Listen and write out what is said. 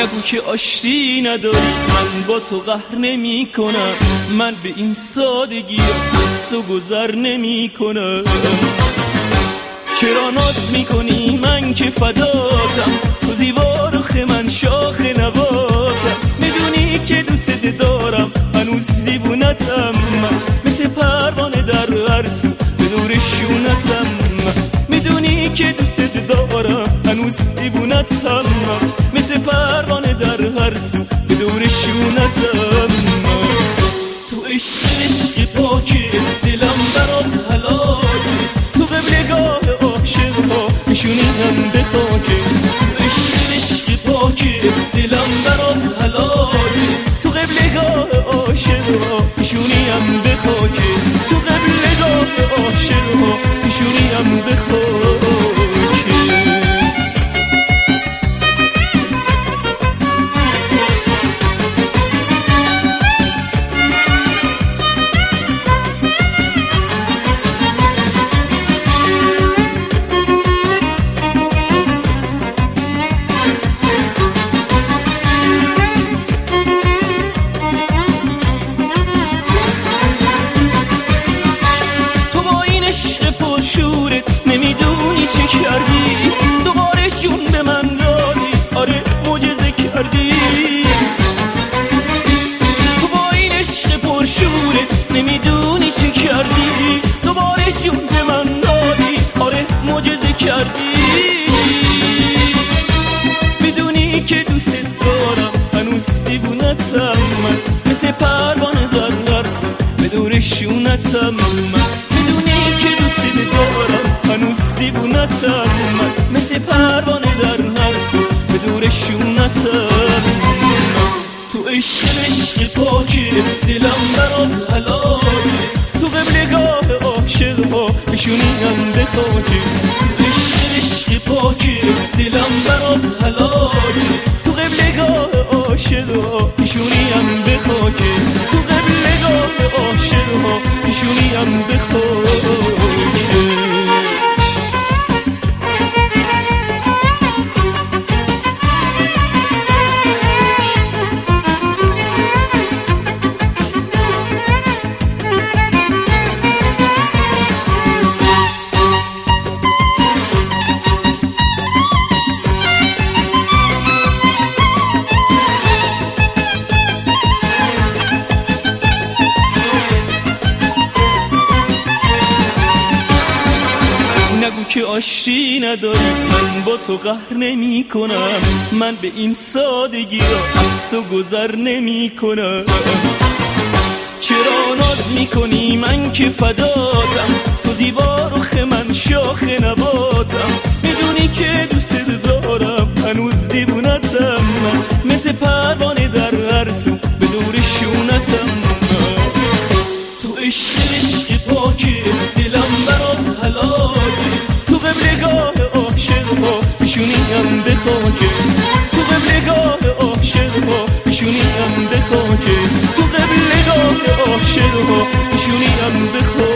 نگو که آشتی نداری، من با تو قهر نمی کنم، من به این سادگی از تو گذر نمی کنم. چرا ناز می کنی من که فداتم، تو زیبا رخ من شاخ نباتم، میدونی که دوست دارم هنوز دیوونتم، مثل پروانه در هر سو به دور شونتم، میدونی که دوست دارم هنوز دیوونتم، مثل پروانه در هر سو به دور شونتم. تو عشق پاکی دلم برات حلالی، تو قبلگاه عاشق ها نشونیم به خاکی. تو عشق پاکی دلم برات حلالی، تو قبلگاه عاشق ها نشونیم به خاکی، تو قبلگاه عاشق ها نشونیم به خاکی. نمیدونی چه کردی، دوباره جون به من دادی، آره معجزه کردی. تو با این عشق پرشورت نمیدونی چه کردی، دوباره جون به من دادی، آره معجزه کردی. میدونی که دوست دارم هنوز دیوونتم، مثل پروانه در هر سو به دور شونتم، میدونی که دوست دارم هنوز دیوونتم، مثل پروانه در هر سو به دور شونتم. تو عشق پاکی دلم برات حلالی، تو قبلگاه عاشق ها نشونیم به خاکی. تو عشق پاکی دلم برات حلالی، تو قبلگاه عاشق ها نشونیم به خاکی، تو قبلگاه عاشق ها نشونیم به خاکی. نگو که آشتی نداری، من با تو قهر نمی کنم، من به این سادگی را از تو گذر نمی کنم. چرا ناز می کنی من که فداتم، تو زیبا رخ من شاخ نباتم، میدونی که دوست دارم هنوز دیوونتم، مثل پروانه در هر سو به دور شونتم. تو عشق پاکی دلم برات حلالی، تو قبلگاه عاشق ها نشونیم به خاکی، تو قبلگاه عاشق ها نشونیم به خاکی، تو قبلگاه عاشق ها نشونیم به خاکی.